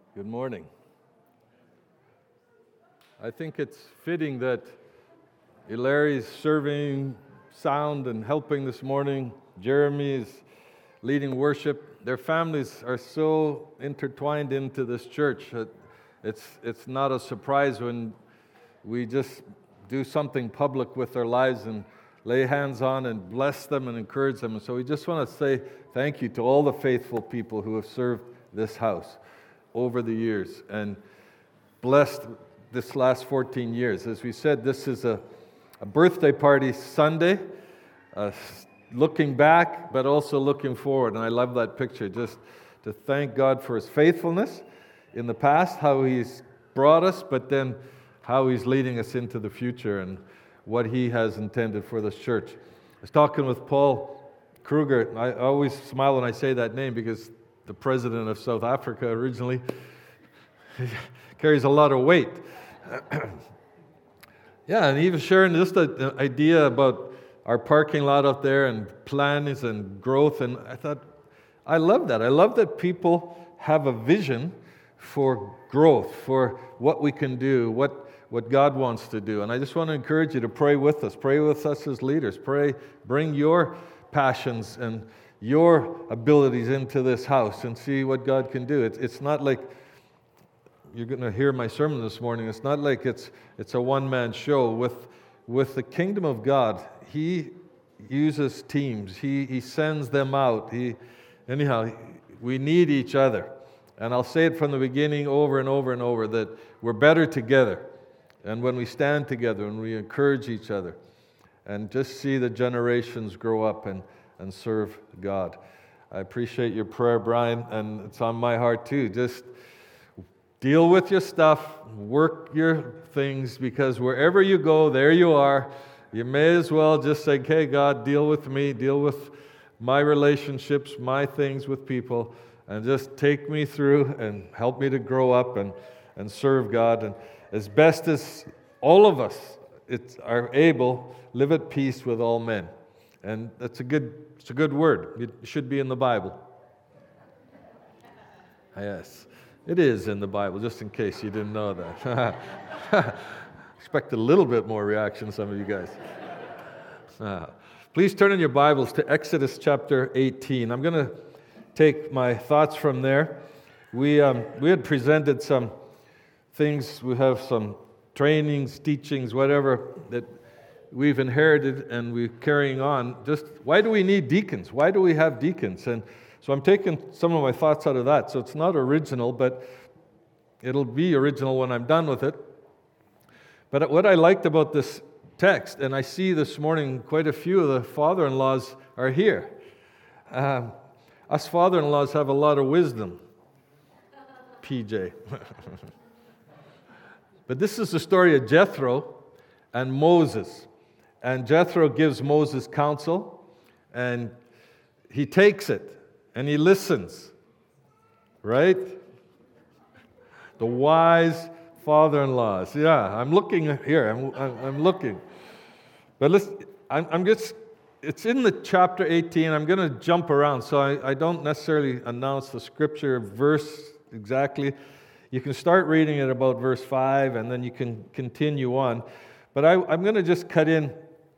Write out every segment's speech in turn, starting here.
Good morning. I think it's fitting that Larry's serving sound and helping this morning. Jeremy is leading worship. Their families are so intertwined into this church that it's not a surprise when we just do something public with their lives and lay hands on and bless them and encourage them. And so we just want to say thank you to all the faithful people who have served this house over the years and blessed this last 14 years. As we said, this is a birthday party Sunday, looking back, but also looking forward. And I love that picture, just to thank God for His faithfulness in the past, how He's brought us, but then how He's leading us into the future and what He has intended for this church. I was talking with Paul Kruger. I always smile when I say that name because the president of South Africa originally carries a lot of weight. Yeah, and he was sharing just an idea about our parking lot out there and plans and growth, and I thought, I love that. I love that people have a vision for growth, for what we can do, what God wants to do. And I just want to encourage you to pray with us as leaders. Pray, bring your passions and your abilities into this house and see what God can do. It's not like, you're going to hear my sermon this morning, it's not like it's a one-man show. With the kingdom of God, He uses teams. He sends them out. Anyhow, we need each other. And I'll say it from the beginning over and over and over that we're better together. And when we stand together and we encourage each other and just see the generations grow up and serve God. I appreciate your prayer, Brian, and it's on my heart too. Just deal with your stuff, work your things, because wherever you go, there you are. You may as well just say, hey, God, deal with me, deal with my relationships, my things with people, and just take me through and help me to grow up and serve God. And as best as all of us are able, live at peace with all men. And it's a good word. It should be in the Bible. Yes, it is in the Bible, just in case you didn't know that. Expect a little bit more reaction, some of you guys. Please turn in your Bibles to Exodus chapter 18. I'm going to take my thoughts from there. We had presented some things. We have some trainings, teachings, whatever, that we've inherited and we're carrying on. Just why do we need deacons? Why do we have deacons? And so I'm taking some of my thoughts out of that. So it's not original, but it'll be original when I'm done with it. But what I liked about this text, and I see this morning quite a few of the father-in-laws are here. Us father-in-laws have a lot of wisdom. PJ. But this is the story of Jethro and Moses. And Jethro gives Moses counsel, and he takes it, and he listens, right? The wise father-in-laws. Yeah, I'm looking here. I'm looking. But listen, it's in the chapter 18. I'm going to jump around, so I don't necessarily announce the scripture verse exactly. You can start reading it about verse 5, and then you can continue on. But I'm going to just cut in.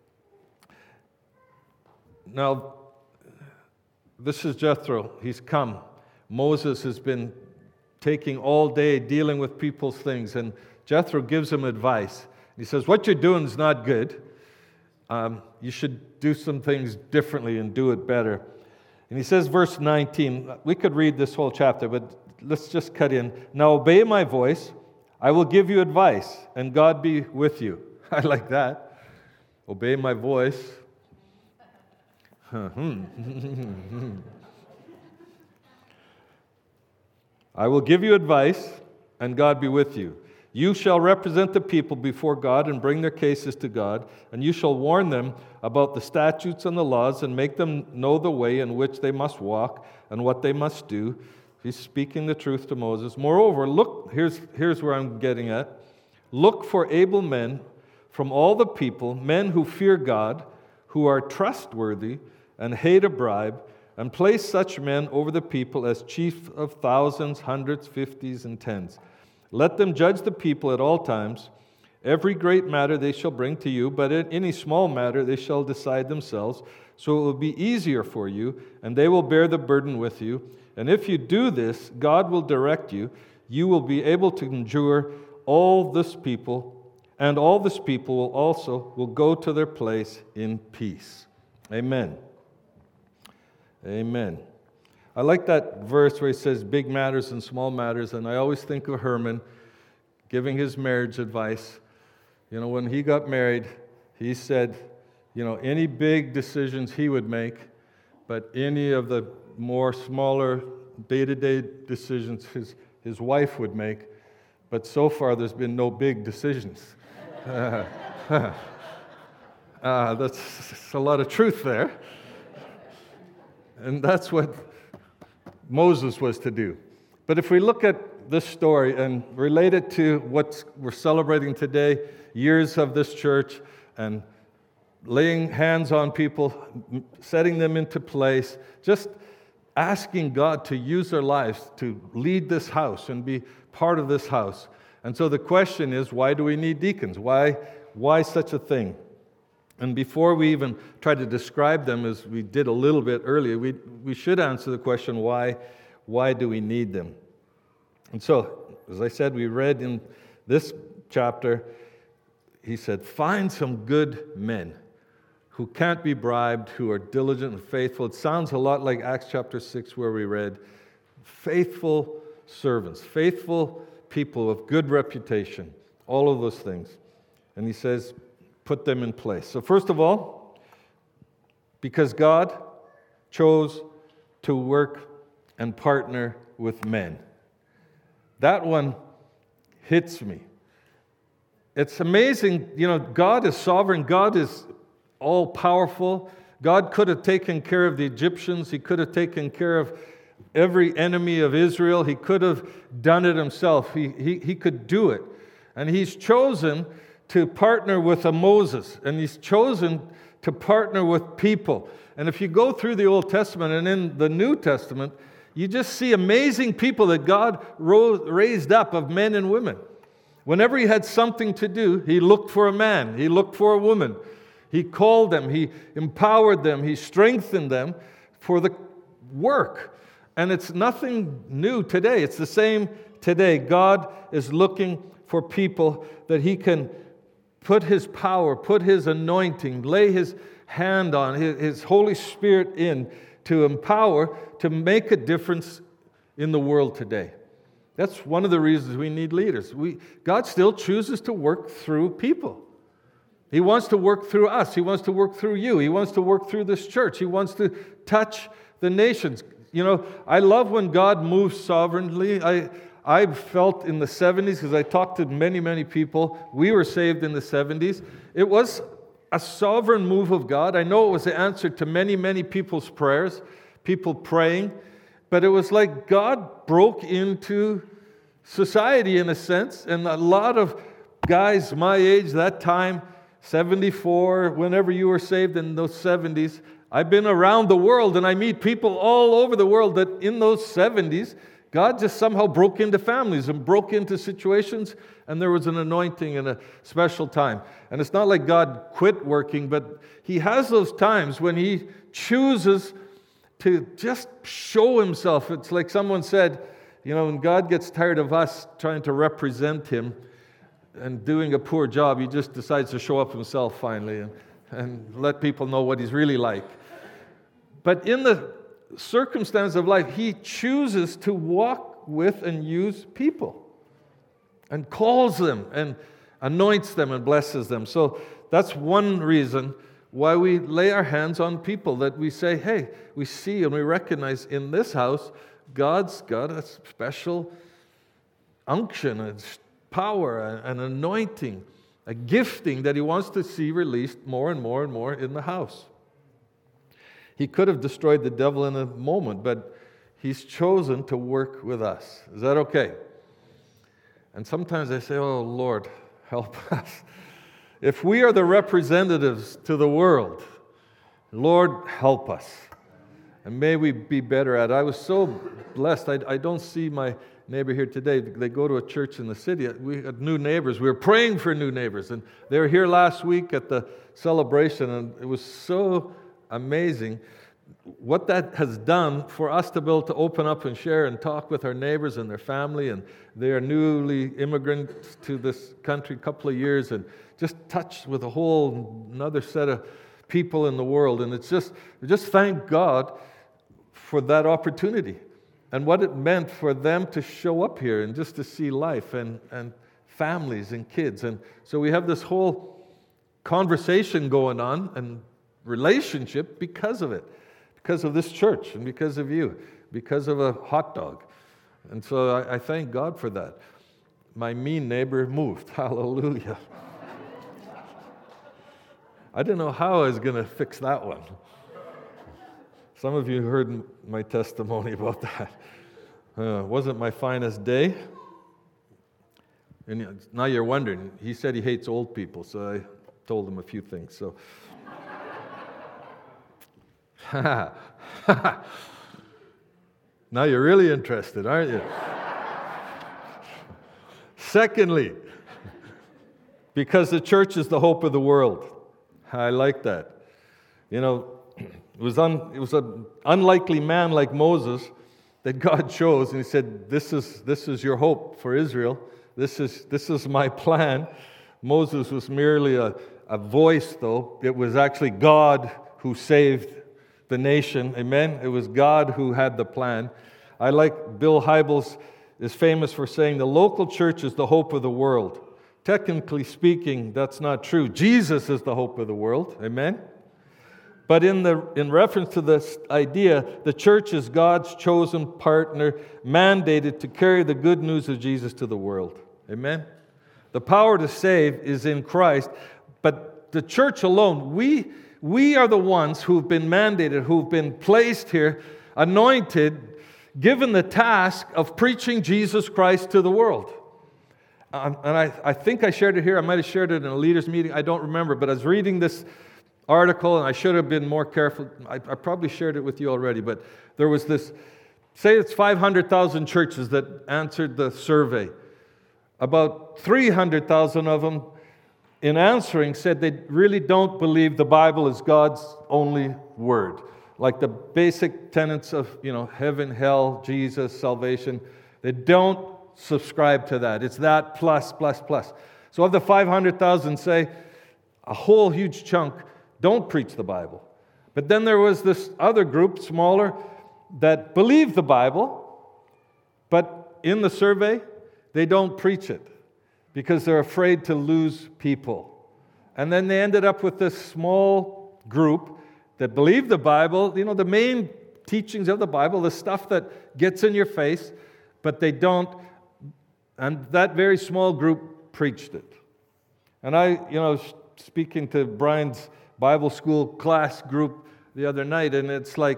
Now, this is Jethro. He's come. Moses has been taking all day dealing with people's things, and Jethro gives him advice. He says, what you're doing is not good. You should do some things differently and do it better. And he says, verse 19, we could read this whole chapter, but let's just cut in. Now obey my voice. I will give you advice, and God be with you. I like that. Obey my voice. I will give you advice, and God be with you. You shall represent the people before God and bring their cases to God, and you shall warn them about the statutes and the laws and make them know the way in which they must walk and what they must do. He's speaking the truth to Moses. Moreover, look, here's where I'm getting at. Look for able men from all the people, men who fear God, who are trustworthy and hate a bribe, and place such men over the people as chief of thousands, hundreds, fifties, and tens. Let them judge the people at all times. Every great matter they shall bring to you, but in any small matter they shall decide themselves. So it will be easier for you, and they will bear the burden with you. And if you do this, God will direct you. You will be able to endure all this people, and all this people will go to their place in peace. Amen. Amen. I like that verse where he says big matters and small matters, and I always think of Herman giving his marriage advice. You know, when he got married, he said, you know, any big decisions he would make, but any of the more smaller day-to-day decisions his wife would make. But so far, there's been no big decisions. That's a lot of truth there. And that's what Moses was to do. But if we look at this story and relate it to what we're celebrating today, years of this church and laying hands on people, setting them into place, just asking God to use their lives to lead this house and be part of this house. And so the question is, why do we need deacons? Why such a thing? And before we even try to describe them, as we did a little bit earlier, we should answer the question, why do we need them? And so, as I said, we read in this chapter, he said, find some good men who can't be bribed, who are diligent and faithful. It sounds a lot like Acts chapter 6 where we read, faithful servants, faithful people of good reputation, all of those things. And he says, put them in place. So first of all, because God chose to work and partner with men. That one hits me. It's amazing, you know, God is sovereign, God is all-powerful. God could have taken care of the Egyptians, He could have taken care of every enemy of Israel, He could have done it Himself, He could do it. And He's chosen to partner with a Moses, and He's chosen to partner with people. And if you go through the Old Testament and in the New Testament, you just see amazing people that God raised up of men and women. Whenever He had something to do, He looked for a man, He looked for a woman. He called them, He empowered them, He strengthened them for the work. And it's nothing new today. It's the same today. God is looking for people that He can put His power, put His anointing, lay His hand on, His Holy Spirit in to empower, to make a difference in the world today. That's one of the reasons we need leaders. God still chooses to work through people. He wants to work through us. He wants to work through you. He wants to work through this church. He wants to touch the nations. You know, I love when God moves sovereignly. I felt in the 70s, because I talked to many people, we were saved in the 70s. It was a sovereign move of God. I know it was the answer to many people's prayers, people praying, but it was like God broke into society in a sense, and a lot of guys my age, that time, 74, whenever you were saved in those 70s, I've been around the world and I meet people all over the world that in those 70s, God just somehow broke into families and broke into situations, and there was an anointing and a special time. And it's not like God quit working, but He has those times when He chooses to just show Himself. It's like someone said, you know, when God gets tired of us trying to represent Him and doing a poor job, He just decides to show up Himself finally and let people know what He's really like. But in the circumstance of life, He chooses to walk with and use people and calls them and anoints them and blesses them. So that's one reason why we lay our hands on people, that we say, hey, we see and we recognize in this house, God's got a special unction and power, an anointing, a gifting that He wants to see released more and more and more in the house. He could have destroyed the devil in a moment, but He's chosen to work with us. Is that okay? And sometimes I say, oh, Lord, help us. If we are the representatives to the world, Lord, help us. And may we be better at it. I was so blessed. I don't see my neighbor here today. They go to a church in the city. We had new neighbors. We were praying for new neighbors. And they were here last week at the celebration, and it was so amazing what that has done for us to be able to open up and share and talk with our neighbors and their family. And they are newly immigrants to this country, a couple of years, and just touched with a whole another set of people in the world. And it's just thank God for that opportunity and what it meant for them to show up here and just to see life and families and kids. And so we have this whole conversation going on and relationship because of it, because of this church and because of you, because of a hot dog. And so I thank God for that. My mean neighbor moved. Hallelujah. I didn't know how I was going to fix that one. Some of you heard my testimony about that. Wasn't my finest day. And now you're wondering, he said he hates old people, so I told him a few things. So, now you're really interested, aren't you? Secondly, because the church is the hope of the world. I like that. You know, it was an unlikely man like Moses that God chose, and he said, this is your hope for Israel. This is my plan. Moses was merely a voice, though. It was actually God who saved the nation. Amen? It was God who had the plan. I like Bill Hybels is famous for saying the local church is the hope of the world. Technically speaking, that's not true. Jesus is the hope of the world. Amen? But in reference to this idea, the church is God's chosen partner, mandated to carry the good news of Jesus to the world. Amen? The power to save is in Christ, but the church alone, we are the ones who've been mandated, who've been placed here, anointed, given the task of preaching Jesus Christ to the world. And I think I shared it here. I might have shared it in a leaders' meeting. I don't remember, but I was reading this article, and I should have been more careful. I probably shared it with you already, but there was this, say it's 500,000 churches that answered the survey. About 300,000 of them, in answering, said they really don't believe the Bible is God's only word. Like the basic tenets of, heaven, hell, Jesus, salvation. They don't subscribe to that. It's that plus. So of the 500,000, say, a whole huge chunk don't preach the Bible. But then there was this other group, smaller, that believe the Bible, but in the survey, they don't preach it because they're afraid to lose people. And then they ended up with this small group that believe the Bible, the main teachings of the Bible, the stuff that gets in your face, but they don't. And that very small group preached it. And I, speaking to Brian's Bible school class group the other night, and it's like,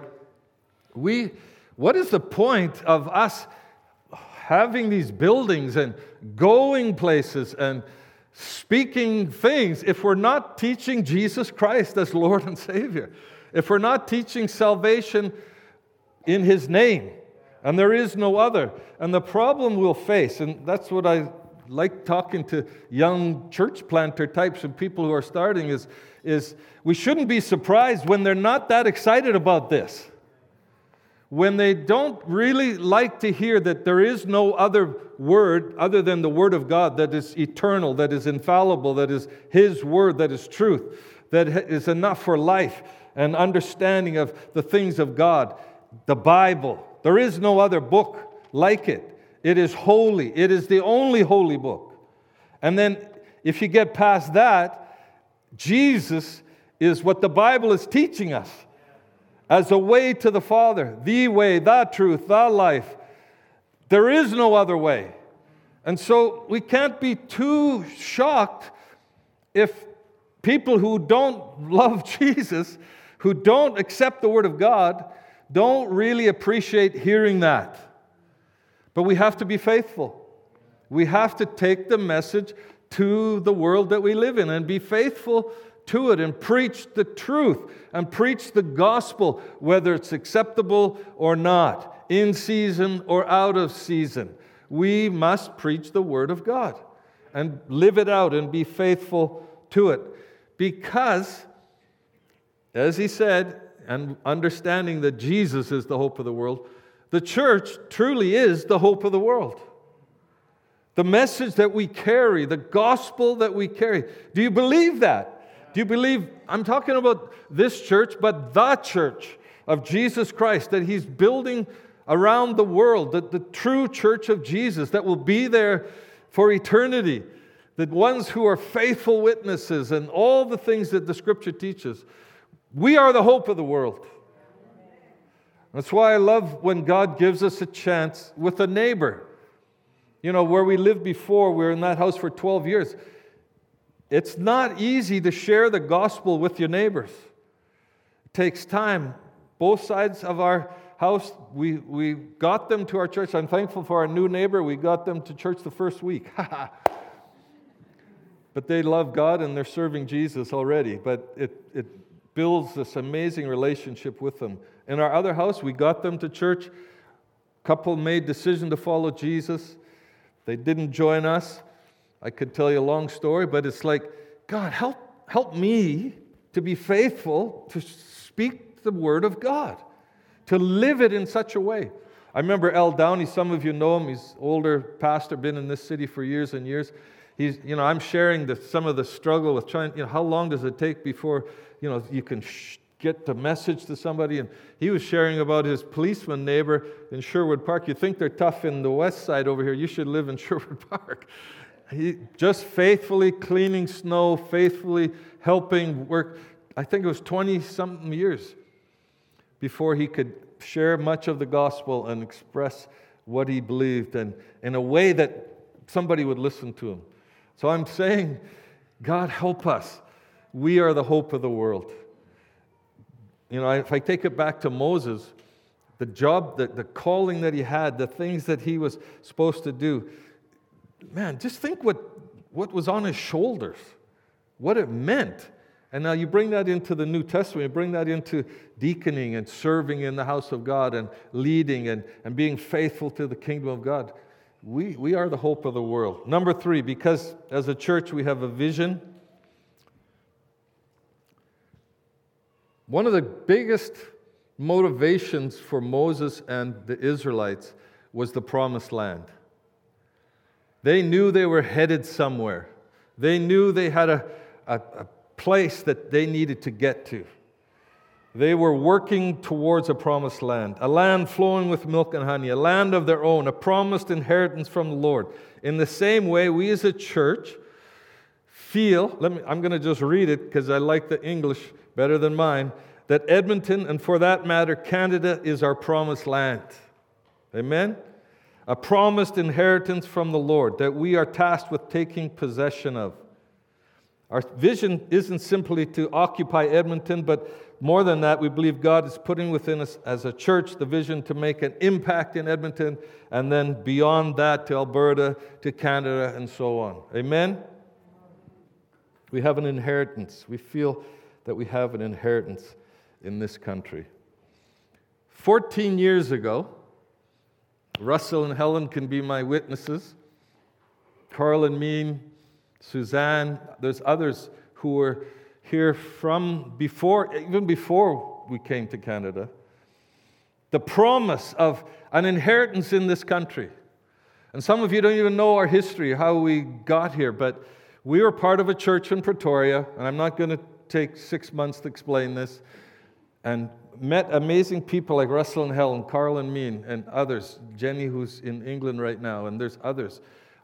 what is the point of us having these buildings and going places and speaking things if we're not teaching Jesus Christ as Lord and Savior? If we're not teaching salvation in His name, and there is no other. And the problem we'll face, and that's what I like talking to young church planter types and people who are starting, is we shouldn't be surprised when they're not that excited about this. When they don't really like to hear that there is no other word other than the Word of God that is eternal, that is infallible, that is His Word, that is truth, that is enough for life and understanding of the things of God. The Bible. There is no other book like it. It is holy. It is the only holy book. And then if you get past that, Jesus is what the Bible is teaching us as a way to the Father, the way, the truth, the life. There is no other way. And so we can't be too shocked if people who don't love Jesus, who don't accept the Word of God, don't really appreciate hearing that. But we have to be faithful. We have to take the message to the world that we live in and be faithful to it and preach the truth and preach the gospel, whether it's acceptable or not, in season or out of season. We must preach the Word of God and live it out and be faithful to it. Because, as he said, and understanding that Jesus is the hope of the world, the church truly is the hope of the world. The message that we carry, the gospel that we carry. Do you believe that? Do you believe, I'm talking about this church, but the church of Jesus Christ that He's building around the world, the true church of Jesus that will be there for eternity, the ones who are faithful witnesses and all the things that the Scripture teaches. We are the hope of the world. That's why I love when God gives us a chance with a neighbor. You know, where we lived before, we were in that house for 12 years. It's not easy to share the gospel with your neighbors. It takes time. Both sides of our house, we got them to our church. I'm thankful for our new neighbor. We got them to church the first week. But they love God and they're serving Jesus already. But it builds this amazing relationship with them. In our other house, we got them to church. Couple made decision to follow Jesus. They didn't join us. I could tell you a long story, but it's like, God, help me to be faithful to speak the Word of God, to live it in such a way. I remember Al Downey, some of you know him. He's older pastor, been in this city for years and years. I'm sharing some of the struggle with trying, how long does it take before, you can get the message to somebody? And he was sharing about his policeman neighbor in Sherwood Park. You think they're tough in the west side over here, you should live in Sherwood Park. He just faithfully cleaning snow, faithfully helping work. I think it was 20-something years before he could share much of the gospel and express what he believed, and in a way that somebody would listen to him. So I'm saying, God, help us. We are the hope of the world. If I take it back to Moses, the job, the calling that he had, the things that he was supposed to do, man, just think what was on his shoulders, what it meant. And now you bring that into the New Testament, you bring that into deaconing and serving in the house of God and leading and being faithful to the kingdom of God. We are the hope of the world. Number 3, because as a church we have a vision. One of the biggest motivations for Moses and the Israelites was the promised land. They knew they were headed somewhere. They knew they had a place that they needed to get to. They were working towards a promised land, a land flowing with milk and honey, a land of their own, a promised inheritance from the Lord. In the same way, we as a church feel, I'm going to just read it because I like the English better than mine, that Edmonton, and for that matter, Canada, is our promised land. Amen? A promised inheritance from the Lord that we are tasked with taking possession of. Our vision isn't simply to occupy Edmonton, but more than that, we believe God is putting within us as a church the vision to make an impact in Edmonton, and then beyond that to Alberta, to Canada, and so on. Amen? We have an inheritance. We feel that we have an inheritance in this country. 14 years ago, Russell and Helen can be my witnesses. Carl and me, Suzanne, there's others who were here from before, even before we came to Canada. The promise of an inheritance in this country. And some of you don't even know our history, how we got here, but we were part of a church in Pretoria, and I'm not going to take 6 months to explain this, and met amazing people like Russell and Helen, Carl and me, and others, Jenny who's in England right now, and there's others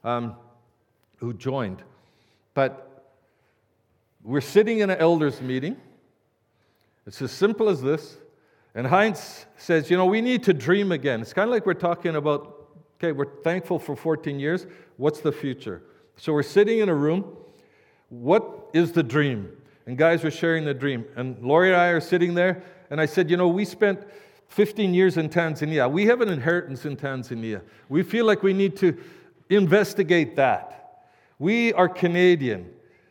who joined. But we're sitting in an elders meeting. It's as simple as this. And Heinz says, we need to dream again. It's kind of like we're talking about, okay, we're thankful for 14 years. What's the future? So we're sitting in a room. What is the dream? And guys were sharing the dream. And Lori and I are sitting there. And I said, we spent 15 years in Tanzania. We have an inheritance in Tanzania. We feel like we need to investigate that. We are Canadian.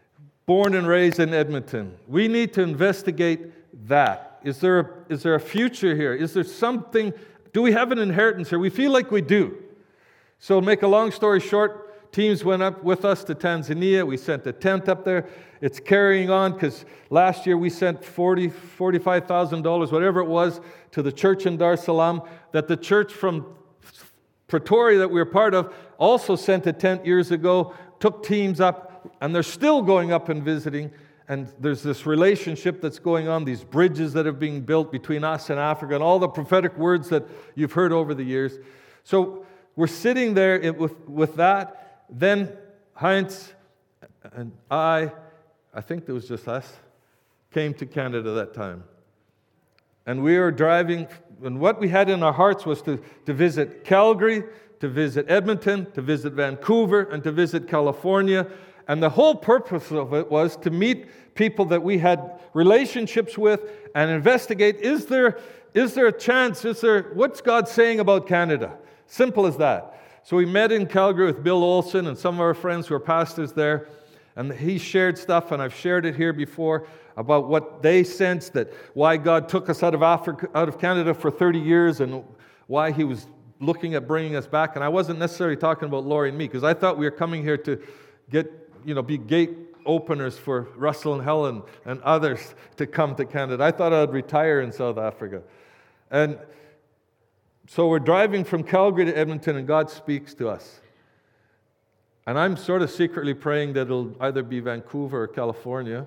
born and raised in Edmonton. We need to investigate that. Is there a future here? Is there something? Do we have an inheritance here? We feel like we do. So, make a long story short, teams went up with us to Tanzania. We sent a tent up there. It's carrying on because last year we sent $45,000, whatever it was, to the church in Dar es Salaam, that the church from Pretoria that we were part of also sent a tent years ago, took teams up, and they're still going up and visiting. And there's this relationship that's going on, these bridges that are being built between us and Africa, and all the prophetic words that you've heard over the years. So we're sitting there with that. Then Heinz and I think there was just us, came to Canada that time. And we were driving, and what we had in our hearts was to visit Calgary, to visit Edmonton, to visit Vancouver, and to visit California. And the whole purpose of it was to meet people that we had relationships with and investigate, is there a chance, what's God saying about Canada? Simple as that. So we met in Calgary with Bill Olson and some of our friends who are pastors there, and he shared stuff, and I've shared it here before, about what they sensed, that why God took us out of Canada for 30 years, and why He was looking at bringing us back. And I wasn't necessarily talking about Lori and me, because I thought we were coming here to be gate openers for Russell and Helen and others to come to Canada. I thought I'd retire in South Africa. And so we're driving from Calgary to Edmonton, and God speaks to us. And I'm sort of secretly praying that it'll either be Vancouver or California.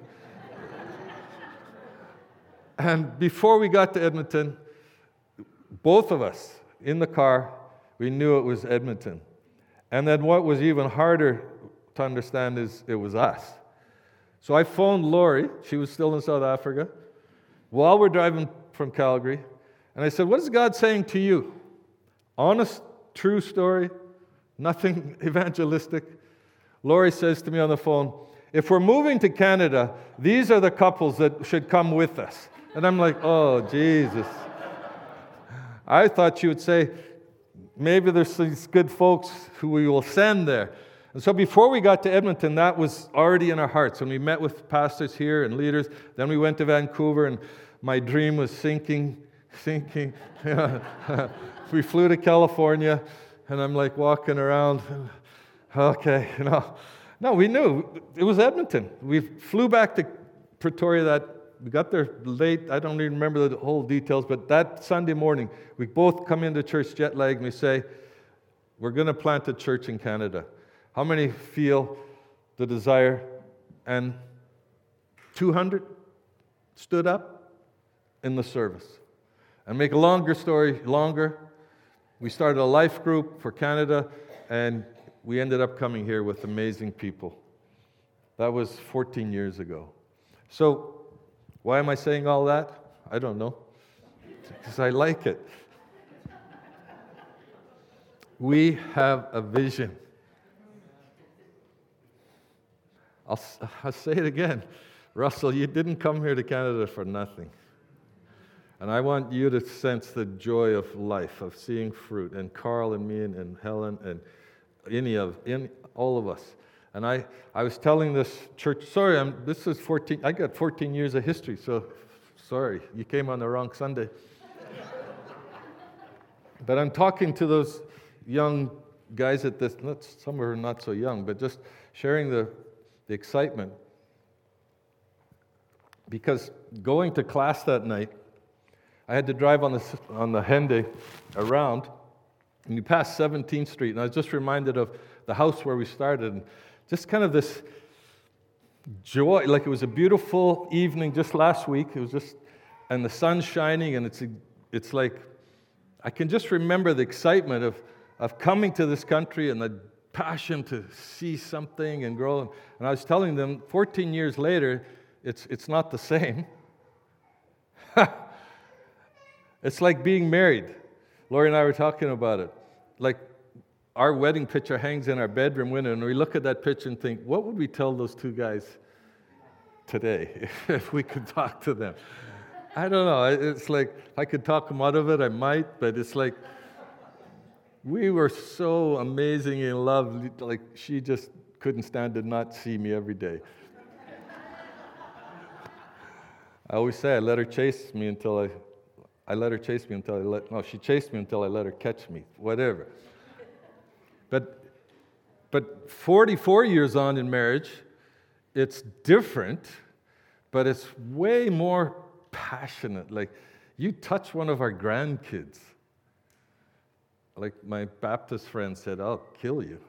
And before we got to Edmonton, both of us in the car, we knew it was Edmonton. And then what was even harder to understand is it was us. So I phoned Lori, she was still in South Africa, while we're driving from Calgary, and I said, what is God saying to you? Honest, true story, nothing evangelistic. Lori says to me on the phone, if we're moving to Canada, these are the couples that should come with us. And I'm like, oh, Jesus. I thought you would say, maybe there's these good folks who we will send there. And so before we got to Edmonton, that was already in our hearts. And we met with pastors here and leaders. Then we went to Vancouver, and my dream was sinking. We flew to California, and I'm like walking around. Okay, No, we knew it was Edmonton. We flew back to Pretoria we got there late. I don't even remember the whole details, but that Sunday morning, we both come into church jet lagged, and we say, we're going to plant a church in Canada. How many feel the desire? And 200 stood up in the service. And make a longer story longer, we started a life group for Canada, and we ended up coming here with amazing people. That was 14 years ago. So, why am I saying all that? I don't know. Because I like it. We have a vision. I'll say it again. Russell, you didn't come here to Canada for nothing. And I want you to sense the joy of life, of seeing fruit. And Carl and me and Helen and all of us. And I was telling this church, this is 14, I got 14 years of history, so sorry, you came on the wrong Sunday. But I'm talking to those young guys at this, some are not so young, but just sharing the excitement. Because going to class that night, I had to drive on the Henday around, and you pass 17th Street, and I was just reminded of the house where we started, and just kind of this joy, like it was a beautiful evening just last week. It was just, and the sun's shining, and it's like, I can just remember the excitement of coming to this country and the passion to see something and grow. And I was telling them, 14 years later, it's not the same. It's like being married. Lori and I were talking about it. Like, our wedding picture hangs in our bedroom window, and we look at that picture and think, what would we tell those two guys today if we could talk to them? I don't know. It's like, if I could talk them out of it, I might, but it's like, we were so amazing in love, like she just couldn't stand to not see me every day. I always say I let her chase me until I let her chase me until she chased me until I let her catch me, whatever. But 44 years on in marriage, it's different, but it's way more passionate. Like, you touch one of our grandkids. Like my Baptist friend said, I'll kill you.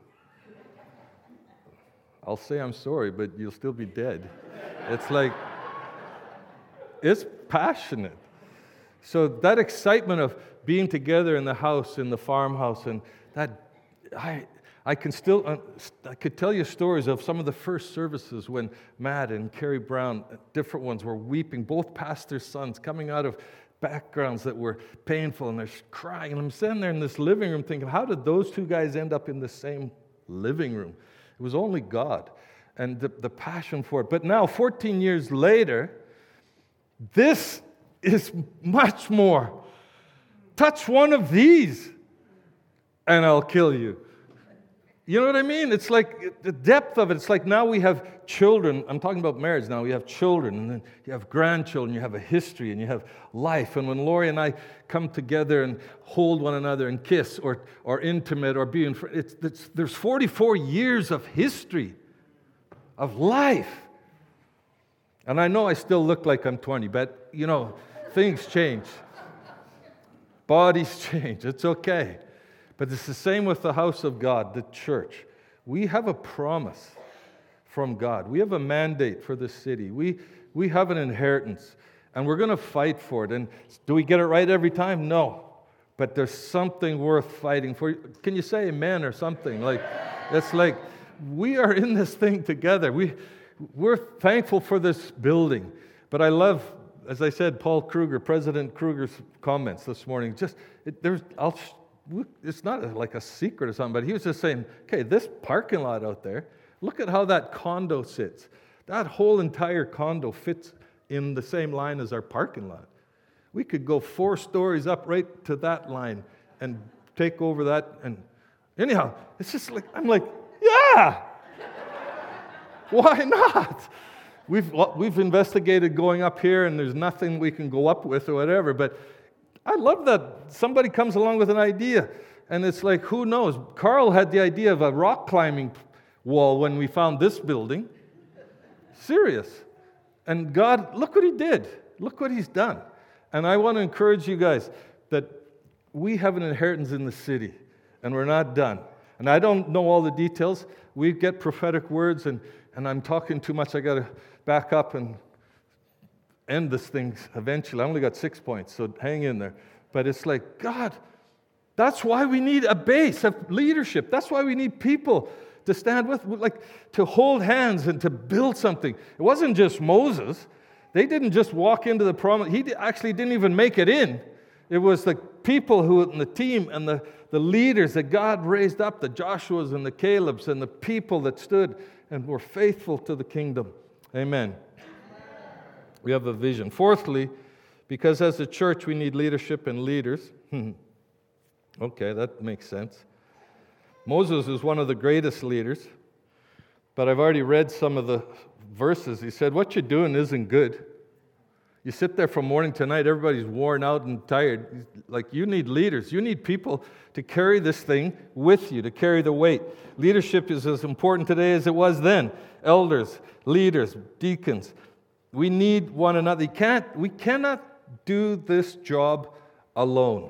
I'll say I'm sorry, but you'll still be dead. It's like, it's passionate. So that excitement of being together in the house, in the farmhouse, and that, I could tell you stories of some of the first services when Matt and Carrie Brown, different ones, were weeping, both pastors' sons coming out of backgrounds that were painful, and they're crying. And I'm sitting there in this living room thinking, how did those two guys end up in the same living room? It was only God and the passion for it. But now, 14 years later, this is much more. Touch one of these, and I'll kill you. You know what I mean? It's like the depth of it. It's like now we have children. I'm talking about marriage now. We have children, and then you have grandchildren. You have a history, and you have life. And when Lori and I come together and hold one another and kiss, or intimate, or be in front, there's 44 years of history, of life. And I know I still look like I'm 20, but, things change. Bodies change. It's okay. But it's the same with the house of God, the church. We have a promise from God. We have a mandate for this city. We have an inheritance, and we're going to fight for it. And do we get it right every time? No. But there's something worth fighting for. Can you say amen or something? It's like we are in this thing together. We're thankful for this building. But I love, as I said, President Kruger's comments this morning. It's not like a secret or something, but he was just saying, okay, this parking lot out there, look at how that condo sits. That whole entire condo fits in the same line as our parking lot. We could go 4 stories up right to that line and take over that. And anyhow, it's just like, I'm like, yeah! Why not? We've investigated going up here, and there's nothing we can go up with or whatever, but I love that somebody comes along with an idea, and it's like, who knows? Carl had the idea of a rock climbing wall when we found this building. Serious. And God, look what He did. Look what He's done. And I want to encourage you guys that we have an inheritance in the city, and we're not done. And I don't know all the details. We get prophetic words, and I'm talking too much. I got to back up and end this thing eventually. I only got 6 points, so hang in there. But it's like, God, that's why we need a base of leadership. That's why we need people to stand with, like to hold hands and to build something. It wasn't just Moses. They didn't just walk into the promise. He actually didn't even make it in. It was the people who, and the team and the leaders that God raised up, the Joshuas and the Calebs and the people that stood and were faithful to the kingdom. Amen. We have a vision. Fourthly, because as a church we need leadership and leaders. Okay, that makes sense. Moses is one of the greatest leaders, but I've already read some of the verses. He said, what you're doing isn't good. You sit there from morning to night, everybody's worn out and tired. Like, you need leaders. You need people to carry this thing with you, to carry the weight. Leadership is as important today as it was then. Elders, leaders, deacons. We need one another. We cannot do this job alone.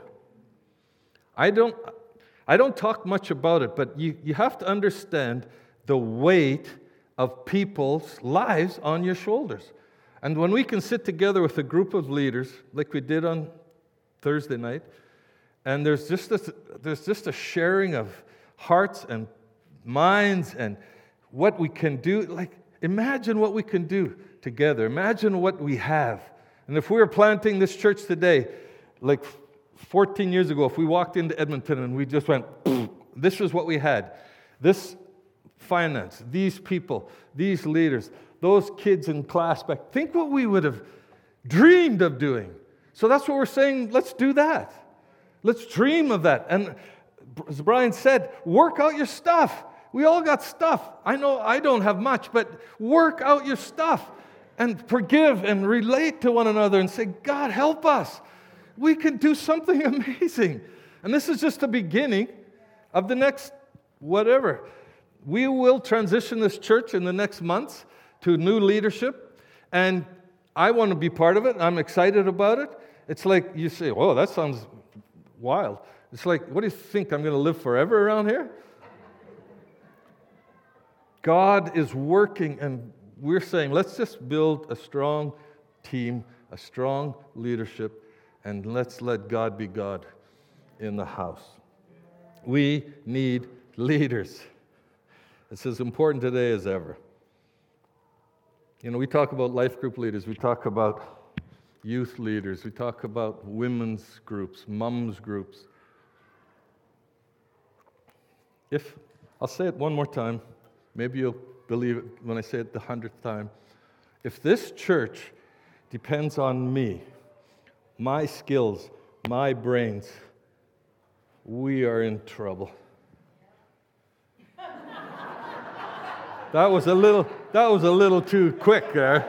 I don't talk much about it, but you have to understand the weight of people's lives on your shoulders. And when we can sit together with a group of leaders, like we did on Thursday night, and there's just a sharing of hearts and minds and what we can do. Like, imagine what we can do together. Imagine what we have. And if we were planting this church today, like 14 years ago, if we walked into Edmonton and we just went, this was what we had. This finance, these people, these leaders, those kids in class back, think what we would have dreamed of doing. So that's what we're saying, let's do that. Let's dream of that. And as Brian said, work out your stuff. We all got stuff. I know I don't have much, but work out your stuff. and forgive and relate to one another and say, God, help us. We can do something amazing. And this is just the beginning of the next whatever. We will transition this church in the next months to new leadership, and I want to be part of it. I'm excited about it. It's like you say, oh, that sounds wild. It's like, what do you think? I'm going to live forever around here? God is working, and we're saying, let's just build a strong team, a strong leadership, and let's let God be God in the house. We need leaders. It's as important today as ever. You know, we talk about life group leaders, we talk about youth leaders, we talk about women's groups, mums groups. I'll say it one more time, maybe you'll believe it when I say it the 100th time. If this church depends on me, my skills, my brains, we are in trouble. That was a little too quick there.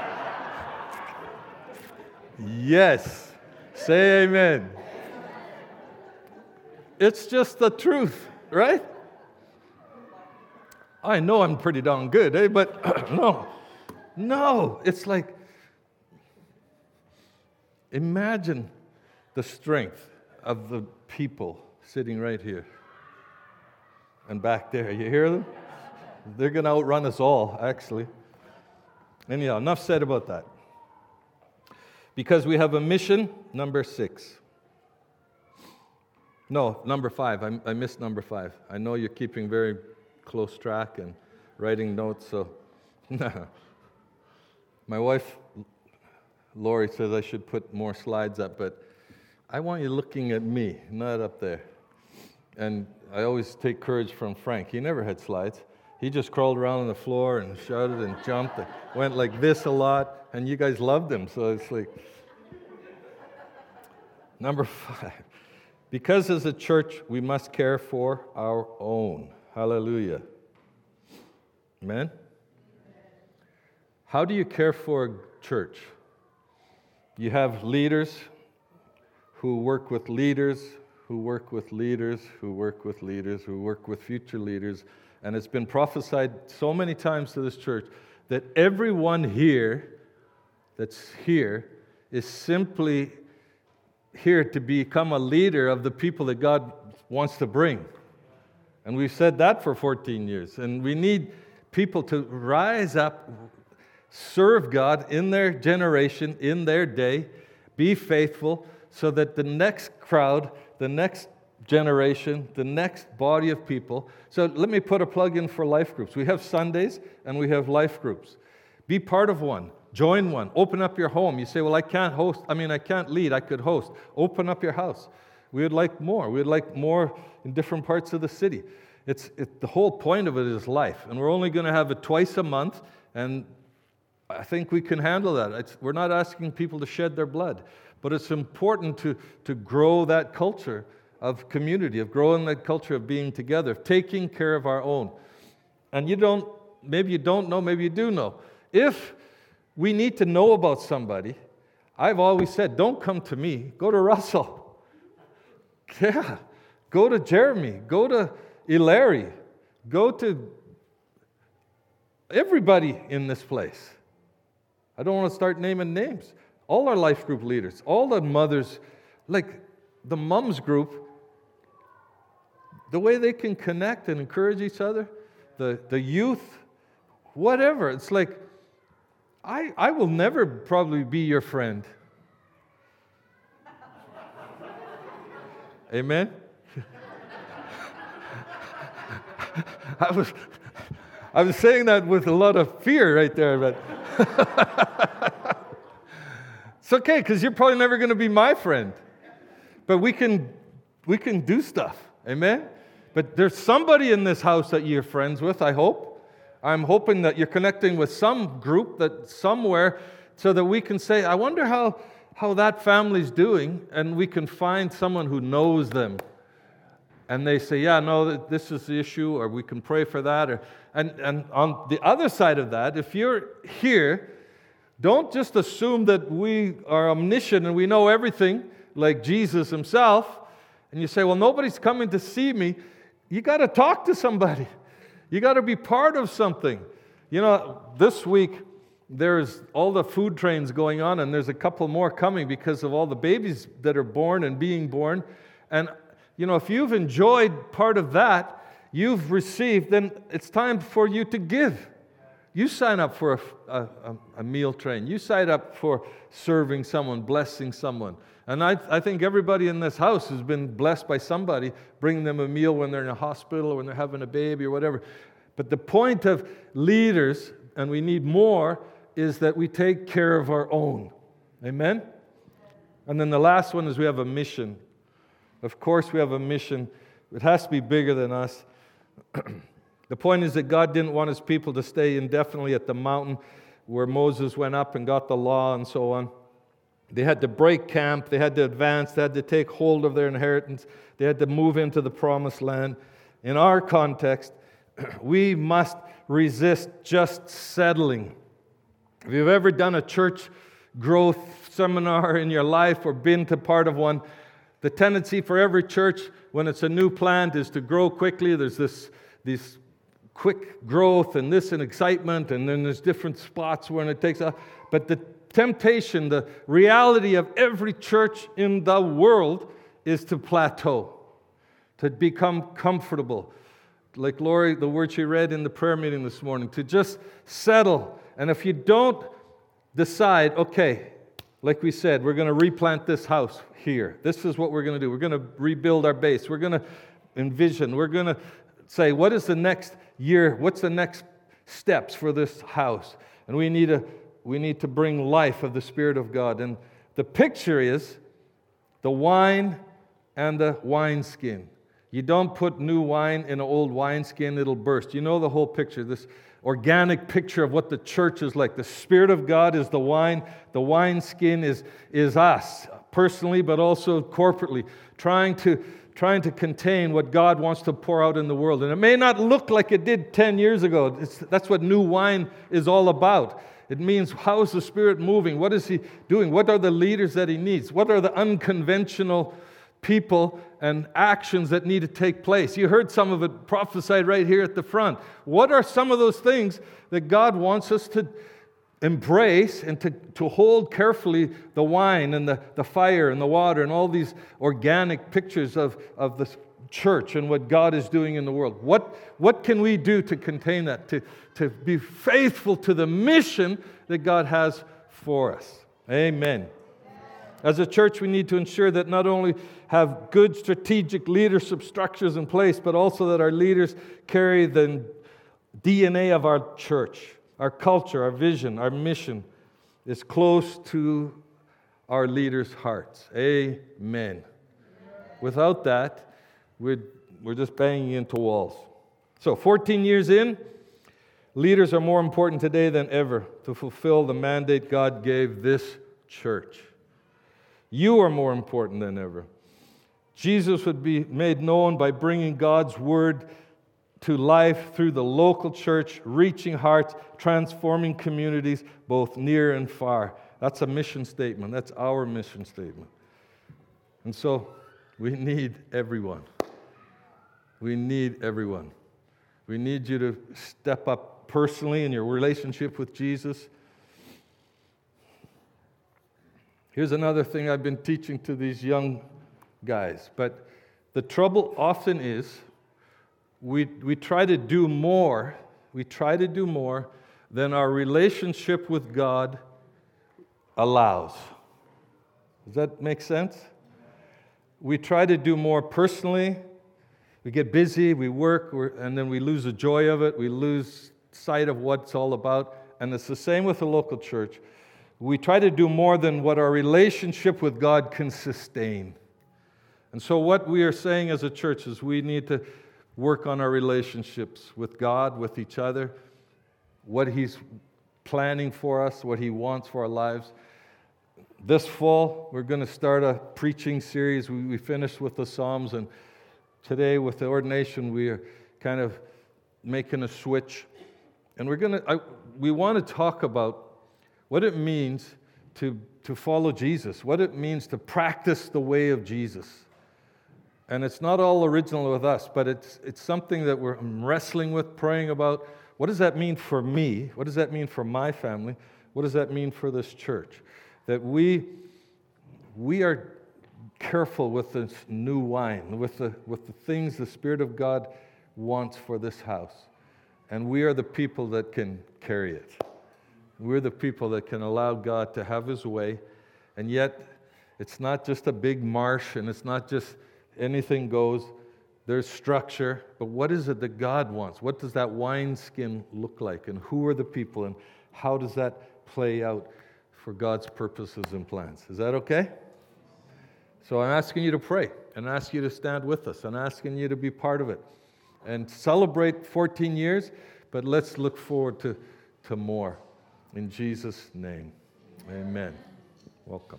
Yes. Say amen. It's just the truth, right? I know I'm pretty darn good, eh? But no. It's like, imagine the strength of the people sitting right here and back there. You hear them? They're going to outrun us all, actually. Anyhow, enough said about that. Because we have a mission, number 6. No, number 5. I missed number 5. I know you're keeping very close track and writing notes, so my wife, Lori, says I should put more slides up, but I want you looking at me, not up there. And I always take courage from Frank. He never had slides. He just crawled around on the floor and shouted and jumped and went like this a lot, and you guys loved him, so it's like... Number 5. Because as a church, we must care for our own. Hallelujah. Amen? How do you care for a church? You have leaders who work with leaders, who work with leaders, who work with leaders, who work with future leaders. And it's been prophesied so many times to this church that everyone here that's here is simply here to become a leader of the people that God wants to bring. And we've said that for 14 years. And we need people to rise up, serve God in their generation, in their day, be faithful, so that the next crowd, the next generation, the next body of people. So let me put a plug in for life groups. We have Sundays and we have life groups. Be part of one. Join one. Open up your home. You say, well, I can't lead. I could host. Open up your house. We would like more. We would like more in different parts of the city. The whole point of it is life. And we're only going to have it twice a month, and I think we can handle that. We're not asking people to shed their blood, but it's important to grow that culture of community, of growing that culture of being together, of taking care of our own. And maybe you don't know, maybe you do know. If we need to know about somebody, I've always said, don't come to me, go to Russell. Yeah, go to Jeremy, go to Ilari, go to everybody in this place. I don't want to start naming names. All our life group leaders, all the mothers, like the mums group, the way they can connect and encourage each other, the youth, whatever. It's like, I will never probably be your friend. Amen? I was saying that with a lot of fear right there, but it's okay, because you're probably never going to be my friend. But we can do stuff. Amen? But there's somebody in this house that you're friends with, I hope. I'm hoping that you're connecting with some group that somewhere so that we can say, I wonder how that family's doing, and we can find someone who knows them. And they say, yeah, no, this is the issue, or we can pray for that. And on the other side of that, if you're here Don't just assume that we are omniscient and we know everything, like Jesus himself, and you say, well, nobody's coming to see me. You got to talk to somebody. You got to be part of something. You know, this week, there's all the food trains going on, and there's a couple more coming because of all the babies that are born and being born. And, you know, if you've enjoyed part of that, you've received, then it's time for you to give. You sign up for a meal train. You sign up for serving someone, blessing someone. And I think everybody in this house has been blessed by somebody, bringing them a meal when they're in a hospital or when they're having a baby or whatever. But the point of leaders, and we need more, is that we take care of our own. Amen? And then the last one is we have a mission. Of course we have a mission. It has to be bigger than us. The point is that God didn't want his people to stay indefinitely at the mountain where Moses went up and got the law and so on. They had to break camp. They had to advance. They had to take hold of their inheritance. They had to move into the promised land. In our context, we must resist just settling. If you've ever done a church growth seminar in your life or been to part of one, the tendency for every church when it's a new plant is to grow quickly. There's these quick growth and this and excitement, and then there's different spots when it takes off. But the temptation, the reality of every church in the world is to plateau, to become comfortable. Like Lori, the word she read in the prayer meeting this morning, to just settle. And if you don't decide, okay, like we said, we're going to replant this house here. This is what we're going to do. We're going to rebuild our base. We're going to envision. We're going to say, what is the next year? What's the next steps for this house? And we need to bring life of the Spirit of God. And the picture is the wine and the wineskin. You don't put new wine in an old wineskin, it'll burst. You know the whole picture, this organic picture of what the church is like. The Spirit of God is the wine. The wineskin is us, personally, but also corporately, trying to contain what God wants to pour out in the world. And it may not look like it did 10 years ago. That's what new wine is all about. It means, how is the Spirit moving? What is He doing? What are the leaders that He needs? What are the unconventional people and actions that need to take place? You heard some of it prophesied right here at the front. What are some of those things that God wants us to embrace and to hold carefully? The wine and the fire and the water and all these organic pictures of the church and what God is doing in the world. What can we do to contain that, to be faithful to the mission that God has for us? Amen. As a church, we need to ensure that not only have good strategic leadership structures in place, but also that our leaders carry the DNA of our church. Our culture, our vision, our mission is close to our leaders' hearts. Amen. Without that, we're just banging into walls. So 14 years in, leaders are more important today than ever to fulfill the mandate God gave this church. You are more important than ever. Jesus would be made known by bringing God's word to life through the local church, reaching hearts, transforming communities, both near and far. That's a mission statement. That's our mission statement. And so we need everyone. We need everyone. We need you to step up personally in your relationship with Jesus. Here's another thing I've been teaching to these young guys. But the trouble often is we try to do more. We try to do more than our relationship with God allows. Does that make sense? We try to do more personally. We get busy, we work, and then we lose the joy of it. We lose sight of what it's all about. And it's the same with the local church. We try to do more than what our relationship with God can sustain. And so what we are saying as a church is we need to work on our relationships with God, with each other, what He's planning for us, what He wants for our lives. This fall, we're going to start a preaching series. We finished with the Psalms, and today with the ordination, we are kind of making a switch. And we want to talk about what it means to follow Jesus, what it means to practice the way of Jesus. And it's not all original with us, but it's something that I'm wrestling with, praying about. What does that mean for me? What does that mean for my family? What does that mean for this church? That we are careful with this new wine, with the things the Spirit of God wants for this house. And we are the people that can carry it. We're the people that can allow God to have His way. And yet, it's not just a big marsh, and it's not just anything goes. There's structure. But what is it that God wants? What does that wineskin look like? And who are the people? And how does that play out for God's purposes and plans? Is that okay? So I'm asking you to pray, and ask you to stand with us, and asking you to be part of it. And celebrate 14 years, but let's look forward to more. In Jesus' name, amen. Welcome.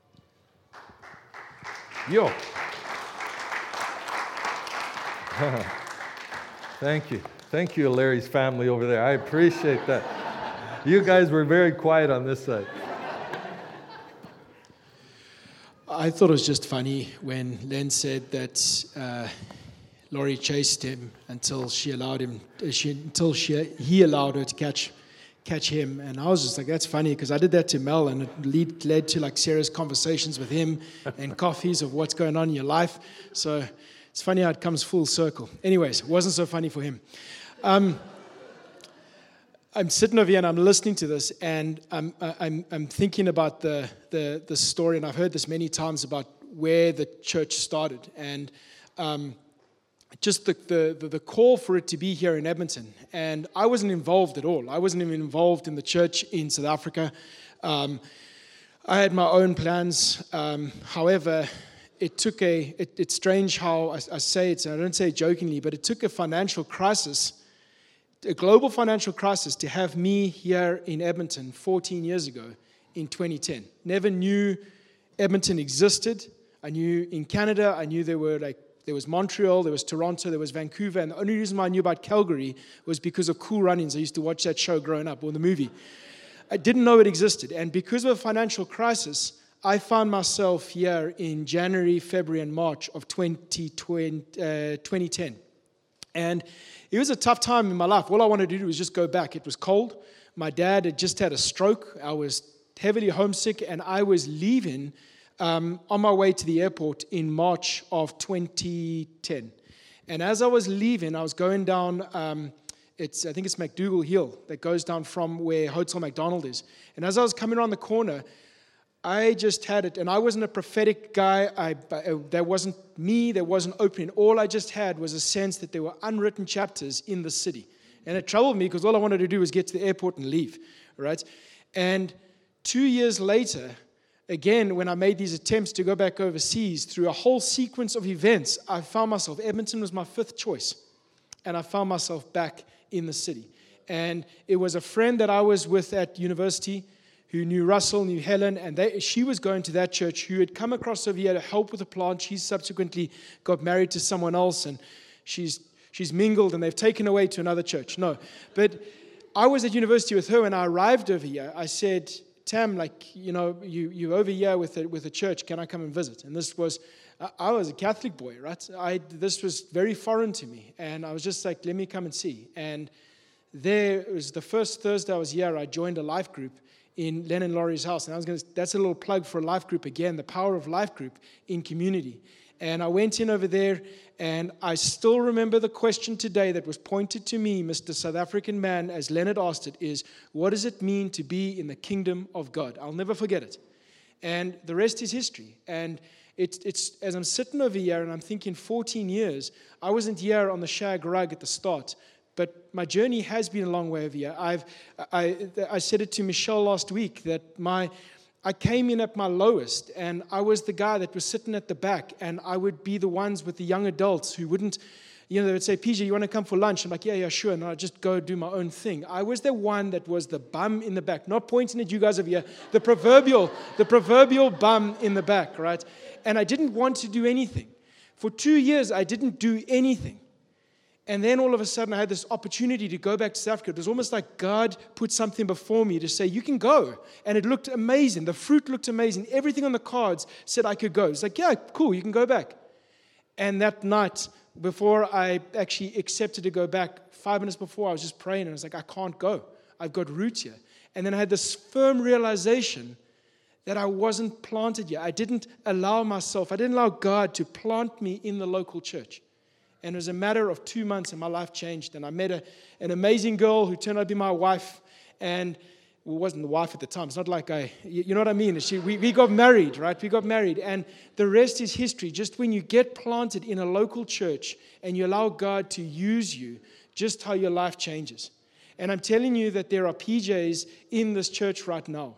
Yo. Thank you. Thank you, Larry's family over there. I appreciate that. You guys were very quiet on this side. I thought it was just funny when Len said that Laurie chased him until he allowed her to catch him, and I was just like, that's funny, because I did that to Mel, and it led to like serious conversations with him and coffees of what's going on in your life. So it's funny how it comes full circle. Anyways, it wasn't so funny for him. I'm sitting over here and I'm listening to this, and I'm thinking about the story, and I've heard this many times about where the church started, and just the call for it to be here in Edmonton. And I wasn't involved at all. I wasn't even involved in the church in South Africa. I had my own plans. However, it took it's strange how I say it, and I don't say it jokingly, but it took a financial crisis, a global financial crisis, to have me here in Edmonton 14 years ago in 2010. Never knew Edmonton existed. I knew in Canada, I knew there was Montreal, there was Toronto, there was Vancouver, and the only reason why I knew about Calgary was because of Cool Runnings. I used to watch that show growing up, or the movie. I didn't know it existed, and because of a financial crisis, I found myself here in January, February, and March of 2010. And it was a tough time in my life. All I wanted to do was just go back. It was cold. My dad had just had a stroke. I was heavily homesick, and I was leaving on my way to the airport in March of 2010. And as I was leaving, I was going down, I think it's McDougall Hill that goes down from where Hotel McDonald is. And as I was coming around the corner, I just had it, and I wasn't a prophetic guy. That wasn't me. That wasn't opening. All I just had was a sense that there were unwritten chapters in the city. And it troubled me because all I wanted to do was get to the airport and leave, right? And 2 years later, again, when I made these attempts to go back overseas, through a whole sequence of events, I found myself, Edmonton was my fifth choice, and I found myself back in the city. And it was a friend that I was with at university who knew Russell, knew Helen, and she was going to that church, who had come across over here to help with the plant. She subsequently got married to someone else, and she's mingled, and they've taken away to another church. No, but I was at university with her, and I arrived over here. I said, Tam, you're over here with a church. Can I come and visit? And this was, I was a Catholic boy, right? This was very foreign to me, and I was just like, let me come and see. And there, it was the first Thursday I was here, I joined a life group in Len and Laurie's house. And that's a little plug for a life group again, the power of life group in community. And I went in over there, and I still remember the question today that was pointed to me, Mr. South African man, as Leonard asked it, is, what does it mean to be in the kingdom of God? I'll never forget it. And the rest is history. And it's as I'm sitting over here, and I'm thinking 14 years, I wasn't here on the shag rug at the start, but my journey has been a long way over here. I said it to Michelle last week that I came in at my lowest, and I was the guy that was sitting at the back, and I would be the ones with the young adults who wouldn't, they would say, PJ, you want to come for lunch? I'm like, yeah, sure. And I'd just go do my own thing. I was the one that was the bum in the back, not pointing at you guys over here, the proverbial bum in the back, right? And I didn't want to do anything. For 2 years, I didn't do anything. And then all of a sudden I had this opportunity to go back to South Africa. It was almost like God put something before me to say, you can go. And it looked amazing. The fruit looked amazing. Everything on the cards said I could go. It's like, yeah, cool, you can go back. And that night, before I actually accepted to go back, 5 minutes before, I was just praying, and I was like, I can't go. I've got roots here. And then I had this firm realization that I wasn't planted yet. I didn't allow God to plant me in the local church. And it was a matter of 2 months, and my life changed. And I met an amazing girl who turned out to be my wife, and well, wasn't the wife at the time. It's not like you know what I mean? We got married, right? We got married. And the rest is history. Just when you get planted in a local church and you allow God to use you, just how your life changes. And I'm telling you that there are PJs in this church right now.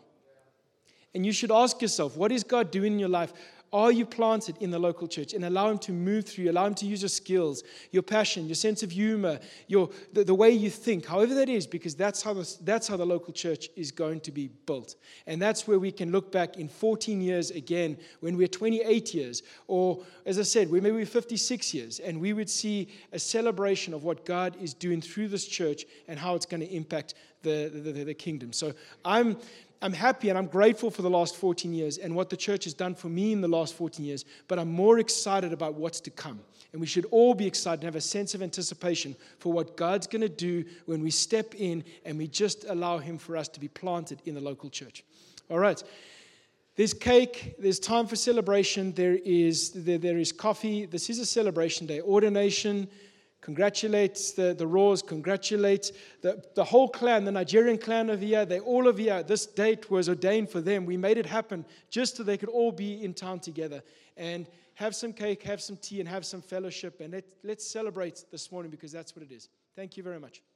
And you should ask yourself, what is God doing in your life? Are you planted in the local church? And allow Him to move through you. Allow Him to use your skills, your passion, your sense of humor, the way you think, however that is, because that's how the local church is going to be built. And that's where we can look back in 14 years again, when we're 28 years, or as I said, maybe we're 56 years, and we would see a celebration of what God is doing through this church and how it's going to impact the kingdom. So I'm happy and I'm grateful for the last 14 years and what the church has done for me in the last 14 years, but I'm more excited about what's to come. And we should all be excited and have a sense of anticipation for what God's going to do when we step in and we just allow Him for us to be planted in the local church. All right. There's cake. There's time for celebration. There is coffee. This is a celebration day. Ordination. Congratulate the Raws, congratulate the whole clan, the Nigerian clan over here. They all over here. This date was ordained for them. We made it happen just so they could all be in town together. And have some cake, have some tea, and have some fellowship. And let's celebrate this morning, because that's what it is. Thank you very much.